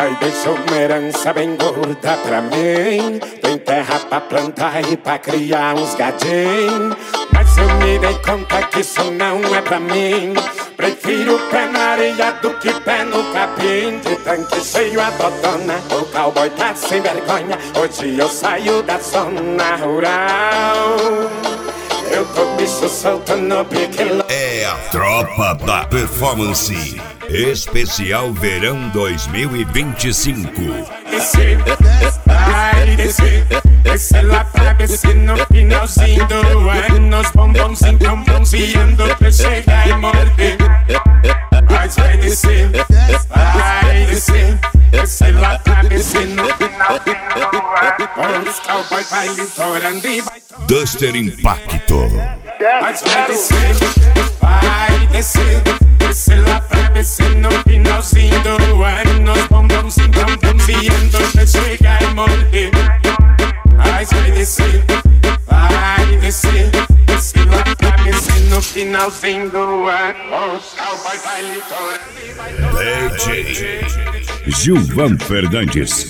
Pai, deixa uma herança bem gorda pra mim. Tem terra pra plantar e pra criar uns gadinhos. Mas eu me dei conta que isso não é pra mim. Prefiro pé na areia do que pé no capim. De tanque cheio a dodona, o cowboy tá sem vergonha. Hoje eu saio da zona rural. Eu tô bicho solto no pique. É a Tropa da Performance Especial Verão 2025. Vai descer lá pra descer no finalzinho do ano. Os bombonzinhos tão bronzeando pra chegar e morder. Mas vai descer lá pra descer no finalzinho do ano. Os cowboy vai litorando e vai Duster Impacto. Mas vai descer lá pra descer no finalzinho do ano. Os bombonzinhos tão bronzeando pra chegar e morder. Mas vai descer lá pra descer no finalzinho do ano. Os cowboy vai litorando e vai DJ Gilvan Fernandes.